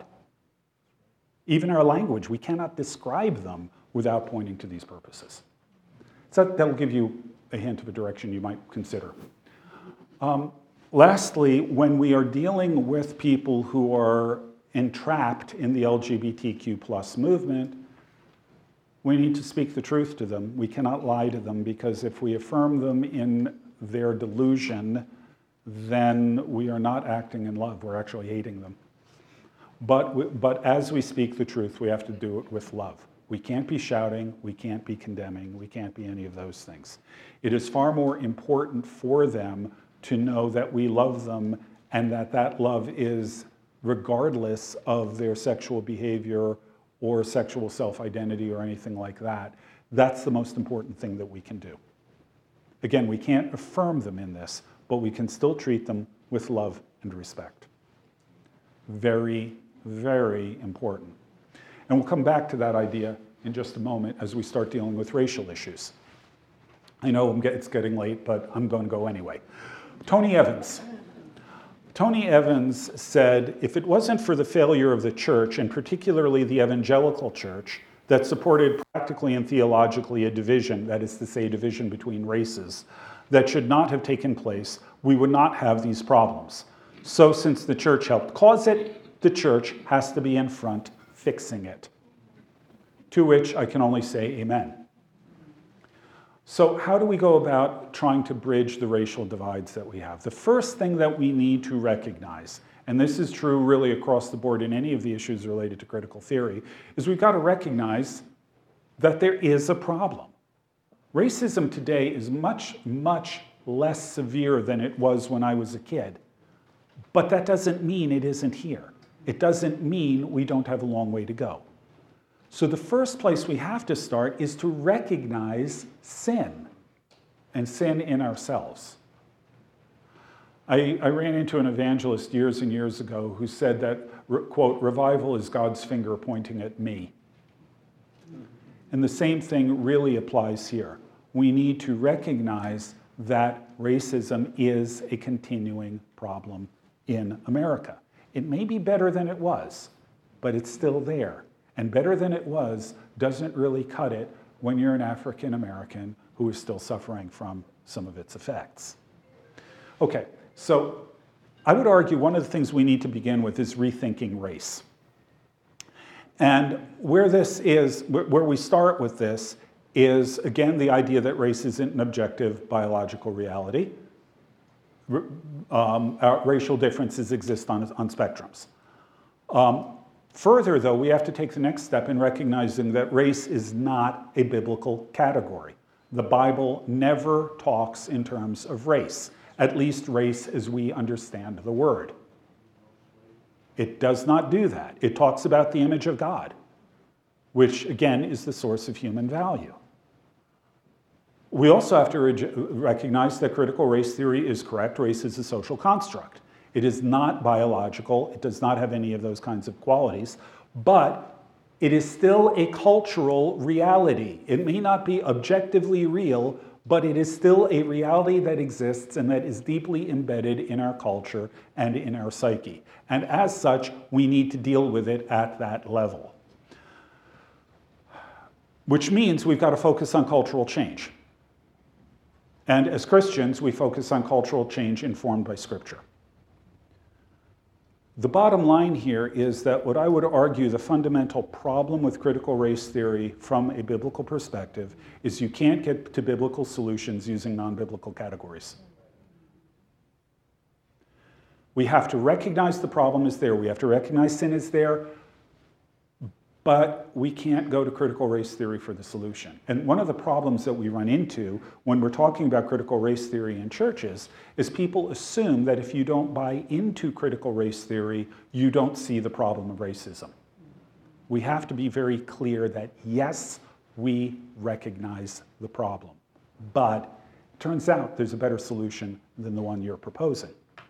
Even our language, we cannot describe them without pointing to these purposes. So that'll give you a hint of a direction you might consider. Um, lastly, when we are dealing with people who are entrapped in the L G B T Q plus movement, we need to speak the truth to them. We cannot lie to them, because if we affirm them in their delusion, then we are not acting in love. We're actually hating them. But, but as we speak the truth, we have to do it with love. We can't be shouting. We can't be condemning. We can't be any of those things. It is far more important for them to know that we love them and that that love is regardless of their sexual behavior or sexual self-identity or anything like that. That's the most important thing that we can do. Again, we can't affirm them in this, but we can still treat them with love and respect. Very, very important. And we'll come back to that idea in just a moment as we start dealing with racial issues. I know I'm get, it's getting late, but I'm going to go anyway. Tony Evans. Tony Evans said, if it wasn't for the failure of the church, and particularly the evangelical church, that supported practically and theologically a division, that is to say, division between races, that should not have taken place, we would not have these problems. So since the church helped cause it, the church has to be in front fixing it. To which I can only say amen. So how do we go about trying to bridge the racial divides that we have? The first thing that we need to recognize, and this is true really across the board in any of the issues related to critical theory, is we've got to recognize that there is a problem. Racism today is much, much less severe than it was when I was a kid. But that doesn't mean it isn't here. It doesn't mean we don't have a long way to go. So the first place we have to start is to recognize sin, and sin in ourselves. I, I ran into an evangelist years and years ago who said that, quote, revival is God's finger pointing at me. And the same thing really applies here. We need to recognize that racism is a continuing problem in America. It may be better than it was, but it's still there. And better than it was doesn't really cut it when you're an African American who is still suffering from some of its effects. Okay, so I would argue one of the things we need to begin with is rethinking race. And where this is, where we start with this is, again, the idea that race isn't an objective biological reality. Um, our racial differences exist on, on spectrums. Um, further, though, we have to take the next step in recognizing that race is not a biblical category. The Bible never talks in terms of race, at least race as we understand the word. It does not do that. It talks about the image of God, which, again, is the source of human value. We also have to re- recognize that critical race theory is correct. Race is a social construct. It is not biological. It does not have any of those kinds of qualities, but it is still a cultural reality. It may not be objectively real, but it is still a reality that exists and that is deeply embedded in our culture and in our psyche. And as such, we need to deal with it at that level. Which means we've got to focus on cultural change. And as Christians, we focus on cultural change informed by Scripture. The bottom line here is that what I would argue the fundamental problem with critical race theory from a biblical perspective is you can't get to biblical solutions using non-biblical categories. We have to recognize the problem is there. We have to recognize sin is there, but we can't go to critical race theory for the solution. And one of the problems that we run into when we're talking about critical race theory in churches is people assume that if you don't buy into critical race theory, you don't see the problem of racism. We have to be very clear that yes, we recognize the problem, but it turns out there's a better solution than the one you're proposing.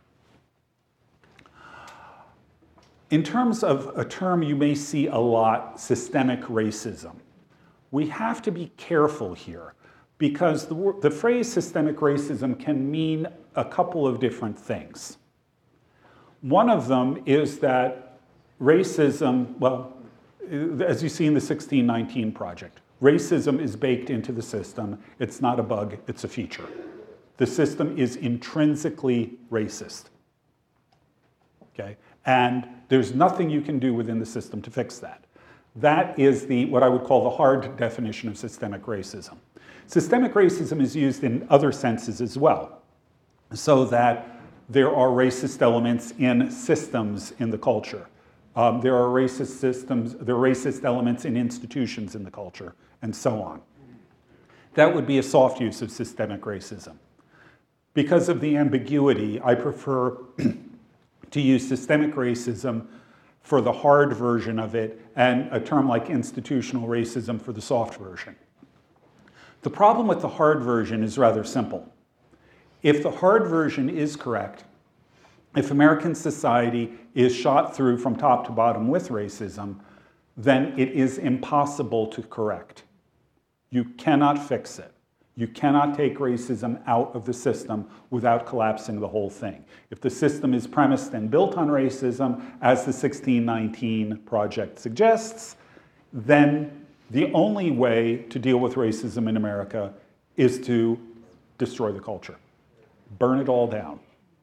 In terms of a term you may see a lot, systemic racism, we have to be careful here because the, the phrase systemic racism can mean a couple of different things. One of them is that racism, well, as you see in the sixteen nineteen project, racism is baked into the system. It's not a bug, it's a feature. The system is intrinsically racist. Okay? And there's nothing you can do within the system to fix that. That is the what I would call the hard definition of systemic racism. Systemic racism is used in other senses as well, so that there are racist elements in systems in the culture. Um, there are racist systems, there are racist elements in institutions in the culture, and so on. That would be a soft use of systemic racism. Because of the ambiguity, I prefer to use systemic racism for the hard version of it and a term like institutional racism for the soft version. The problem with the hard version is rather simple. If the hard version is correct, if American society is shot through from top to bottom with racism, then it is impossible to correct. You cannot fix it. You cannot take racism out of the system without collapsing the whole thing. If the system is premised and built on racism, as the sixteen nineteen project suggests, then the only way to deal with racism in America is to destroy the culture. Burn it all down.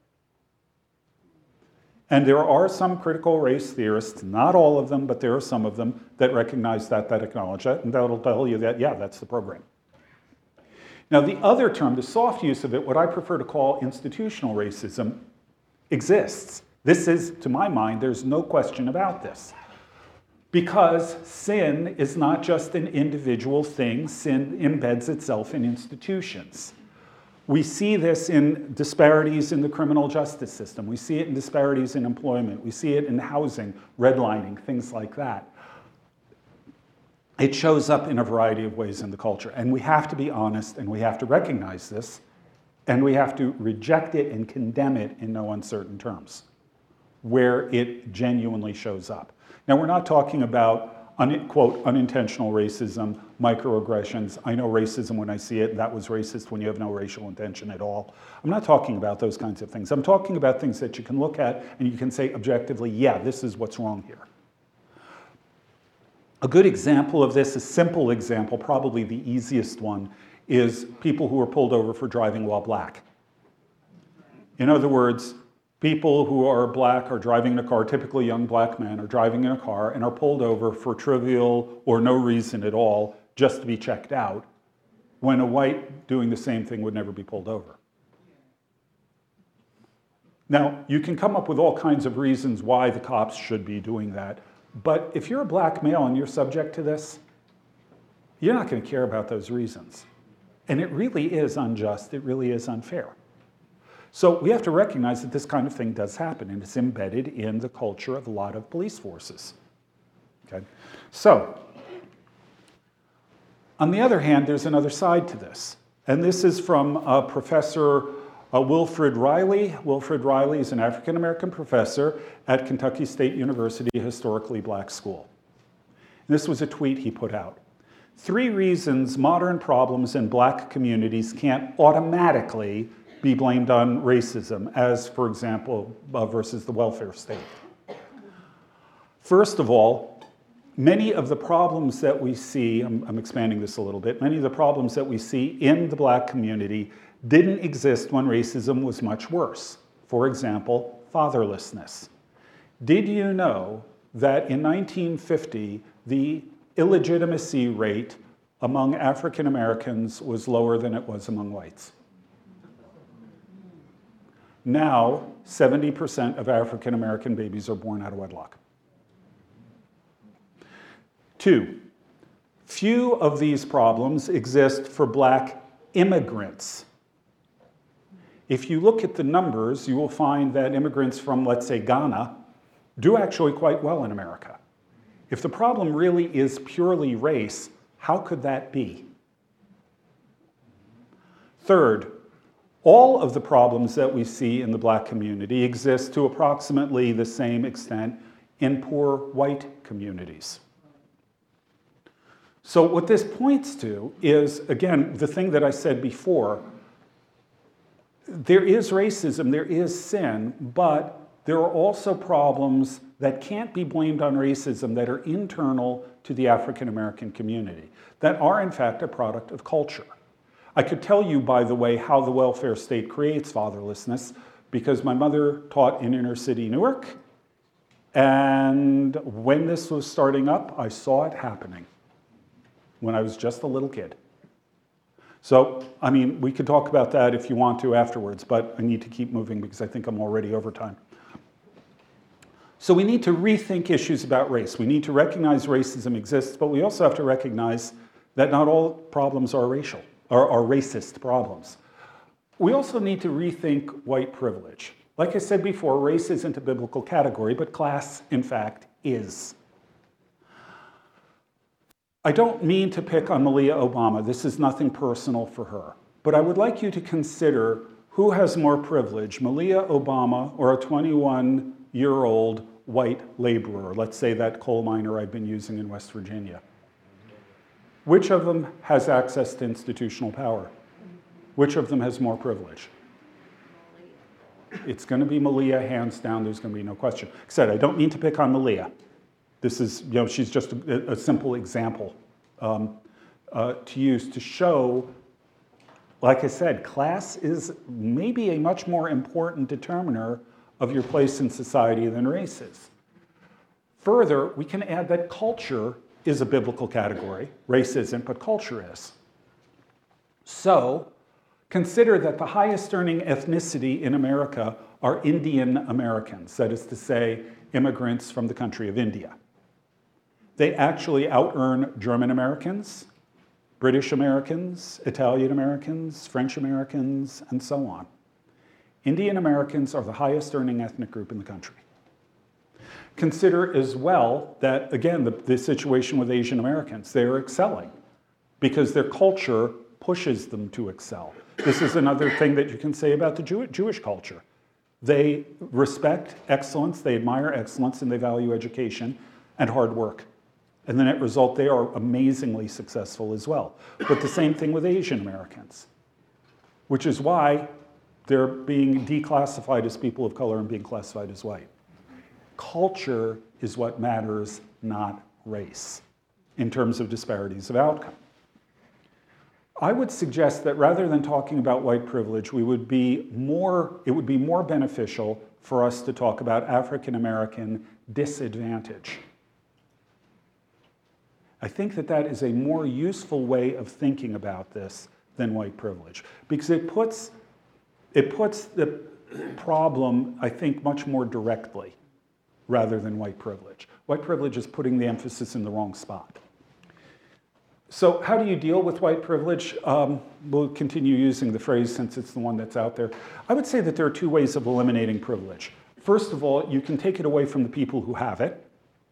And there are some critical race theorists, not all of them, but there are some of them that recognize that, that acknowledge that, and that'll tell you that, yeah, that's the program. Now, the other term, the soft use of it, what I prefer to call institutional racism, exists. This is, to my mind, there's no question about this. Because sin is not just an individual thing, sin embeds itself in institutions. We see this in disparities in the criminal justice system. We see it in disparities in employment. We see it in housing, redlining, things like that. It shows up in a variety of ways in the culture. And we have to be honest and we have to recognize this. And we have to reject it and condemn it in no uncertain terms, where it genuinely shows up. Now, we're not talking about, un, quote, unintentional racism, microaggressions. I know racism when I see it, that was racist when you have no racial intention at all. I'm not talking about those kinds of things. I'm talking about things that you can look at and you can say objectively, yeah, this is what's wrong here. A good example of this, a simple example, probably the easiest one, is people who are pulled over for driving while black. In other words, people who are black are driving in a car, typically young black men, are driving in a car and are pulled over for trivial or no reason at all just to be checked out, when a white doing the same thing would never be pulled over. Now, you can come up with all kinds of reasons why the cops should be doing that, but if you're a black male and you're subject to this, you're not going to care about those reasons. And it really is unjust, it really is unfair. So we have to recognize that this kind of thing does happen, and it's embedded in the culture of a lot of police forces. Okay? So, on the other hand, there's another side to this. And this is from uh, Professor uh, Wilfred Reilly. Wilfred Reilly is an African-American professor at Kentucky State University, a historically black school. And this was a tweet he put out. Three reasons modern problems in black communities can't automatically be blamed on racism, as, for example, uh, versus the welfare state. First of all, many of the problems that we see, I'm, I'm expanding this a little bit, many of the problems that we see in the black community didn't exist when racism was much worse. For example, fatherlessness. Did you know that in nineteen fifty, the illegitimacy rate among African Americans was lower than it was among whites? Now, seventy percent of African American babies are born out of wedlock. Two, few of these problems exist for black immigrants. If you look at the numbers, you will find that immigrants from, let's say, Ghana do actually quite well in America. If the problem really is purely race, how could that be? Third, all of the problems that we see in the black community exist to approximately the same extent in poor white communities. So what this points to is, again, the thing that I said before. There is racism, there is sin, but there are also problems that can't be blamed on racism that are internal to the African American community, that are in fact a product of culture. I could tell you, by the way, how the welfare state creates fatherlessness, because my mother taught in inner city Newark, and when this was starting up, I saw it happening when I was just a little kid. So, I mean, we could talk about that if you want to afterwards, but I need to keep moving because I think I'm already over time. So we need to rethink issues about race. We need to recognize racism exists, but we also have to recognize that not all problems are racial, or are racist problems. We also need to rethink white privilege. Like I said before, race isn't a biblical category, but class, in fact, is. I don't mean to pick on Malia Obama. This is nothing personal for her. But I would like you to consider who has more privilege, Malia Obama or a twenty-one-year-old white laborer, let's say that coal miner I've been using in West Virginia. Which of them has access to institutional power? Which of them has more privilege? It's going to be Malia, hands down. There's going to be no question. Like I said, I don't mean to pick on Malia. This is, you know, she's just a, a simple example um, uh, to use to show, like I said, class is maybe a much more important determiner of your place in society than race is. Further, we can add that culture is a biblical category. Race isn't, but culture is. So, consider that the highest earning ethnicity in America are Indian Americans, that is to say, immigrants from the country of India. They actually out-earn German Americans, British Americans, Italian Americans, French Americans, and so on. Indian Americans are the highest earning ethnic group in the country. Consider as well that, again, the, the situation with Asian Americans, they're excelling because their culture pushes them to excel. This is another thing that you can say about the Jew- Jewish culture. They respect excellence, they admire excellence, and they value education and hard work. And the net result, they are amazingly successful as well. But the same thing with Asian Americans, which is why they're being declassified as people of color and being classified as white. Culture is what matters, not race, in terms of disparities of outcome. I would suggest that rather than talking about white privilege, we would be more, it would be more beneficial for us to talk about African American disadvantage. I think that that is a more useful way of thinking about this than white privilege, because it puts, it puts the problem, I think, much more directly rather than white privilege. White privilege is putting the emphasis in the wrong spot. So how do you deal with white privilege? Um, we'll continue using the phrase since it's the one that's out there. I would say that there are two ways of eliminating privilege. First of all, you can take it away from the people who have it,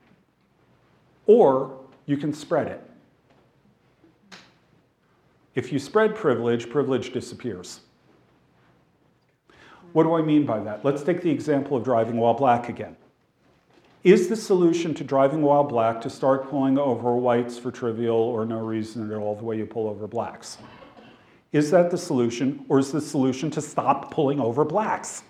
or you can spread it. If you spread privilege, privilege disappears. What do I mean by that? Let's take the example of driving while black again. Is the solution to driving while black to start pulling over whites for trivial or no reason at all the way you pull over blacks? Is that the solution, or is the solution to stop pulling over blacks?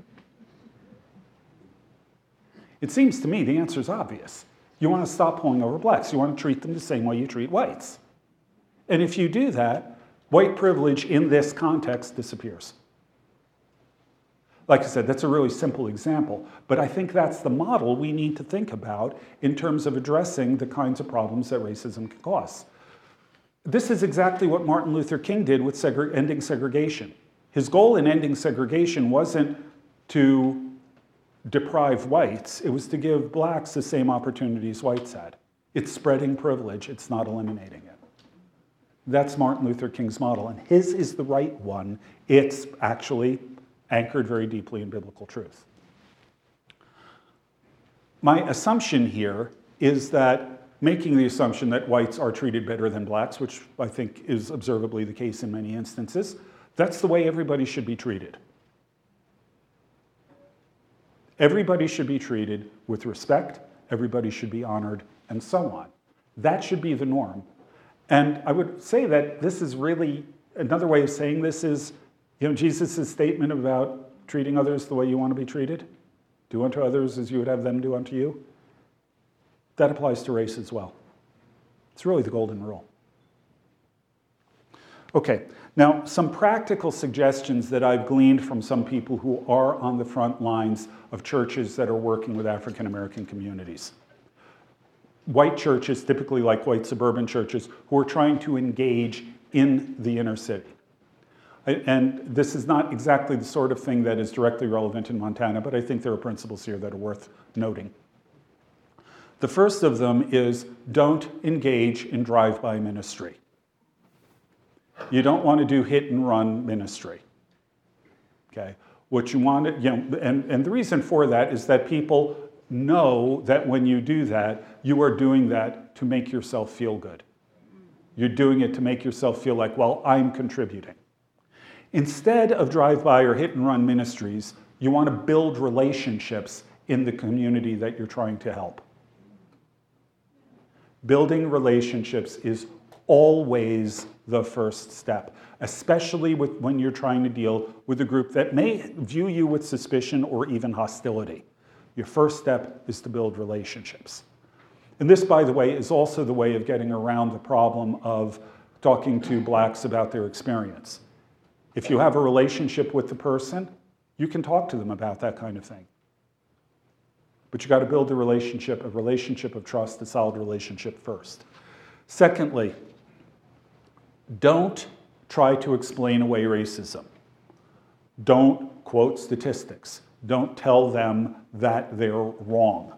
It seems to me the answer is obvious. You want to stop pulling over blacks. You want to treat them the same way you treat whites. And if you do that, white privilege in this context disappears. Like I said, that's a really simple example, but I think that's the model we need to think about in terms of addressing the kinds of problems that racism can cause. This is exactly what Martin Luther King did with segre- ending segregation. His goal in ending segregation wasn't to deprive whites, it was to give blacks the same opportunities whites had. It's spreading privilege, it's not eliminating it. That's Martin Luther King's model, and his is the right one. It's actually anchored very deeply in biblical truth. My assumption here is that making the assumption that whites are treated better than blacks, which I think is observably the case in many instances, that's the way everybody should be treated. Everybody should be treated with respect, everybody should be honored, and so on. That should be the norm. And I would say that this is really, another way of saying this is, you know, Jesus' statement about treating others the way you want to be treated, do unto others as you would have them do unto you, that applies to race as well. It's really the golden rule. Okay, now some practical suggestions that I've gleaned from some people who are on the front lines of churches that are working with African American communities. White churches, typically like white suburban churches, who are trying to engage in the inner city. And this is not exactly the sort of thing that is directly relevant in Montana, but I think there are principles here that are worth noting. The first of them is don't engage in drive-by ministry. You don't want to do hit-and-run ministry. Okay? What you want to, you know, and, and the reason for that is that people know that when you do that, you are doing that to make yourself feel good. You're doing it to make yourself feel like, well, I'm contributing. Instead of drive-by or hit-and-run ministries, you want to build relationships in the community that you're trying to help. Building relationships is always the first step, especially with, when you're trying to deal with a group that may view you with suspicion or even hostility. Your first step is to build relationships. And this, by the way, is also the way of getting around the problem of talking to blacks about their experience. If you have a relationship with the person, you can talk to them about that kind of thing. But you got to build a relationship, a relationship of trust, a solid relationship first. Secondly, don't try to explain away racism. Don't quote statistics. Don't tell them that they're wrong.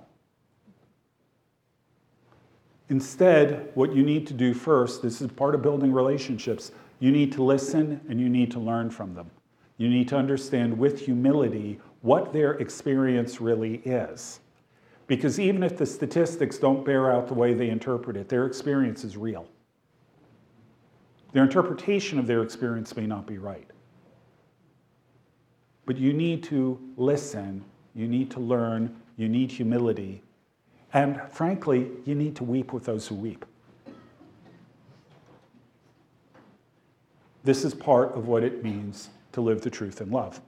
Instead, what you need to do first, this is part of building relationships, you need to listen and you need to learn from them. You need to understand with humility what their experience really is. Because even if the statistics don't bear out the way they interpret it, their experience is real. Their interpretation of their experience may not be right. But you need to listen, you need to learn, you need humility, and frankly, you need to weep with those who weep. This is part of what it means to live the truth in love.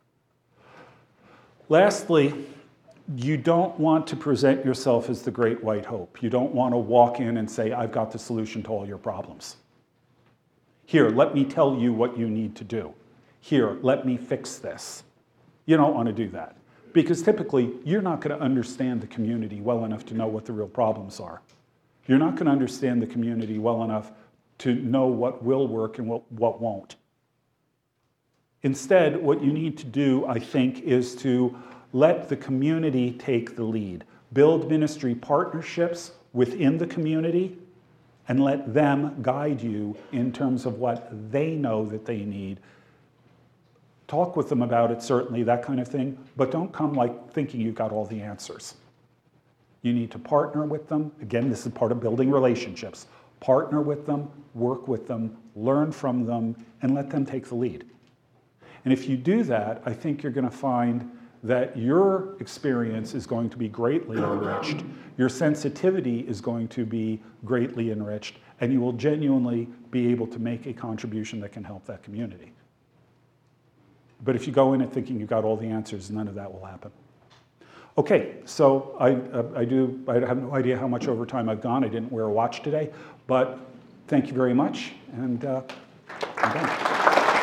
Lastly, you don't want to present yourself as the great white hope. You don't want to walk in and say, I've got the solution to all your problems. Here, let me tell you what you need to do. Here, let me fix this. You don't want to do that. Because typically, you're not going to understand the community well enough to know what the real problems are. You're not going to understand the community well enough to know what will work and what, what won't. Instead, what you need to do, I think, is to let the community take the lead. Build ministry partnerships within the community and let them guide you in terms of what they know that they need. Talk with them about it, certainly, that kind of thing, but don't come like thinking you've got all the answers. You need to partner with them. Again, this is part of building relationships. Partner with them, work with them, learn from them, and let them take the lead. And if you do that, I think you're going to find that your experience is going to be greatly enriched, your sensitivity is going to be greatly enriched, and you will genuinely be able to make a contribution that can help that community. But if you go in it thinking you've got all the answers, none of that will happen. Okay, so I, uh, I do, I have no idea how much overtime I've gone. I didn't wear a watch today, but thank you very much, and uh, I'm done.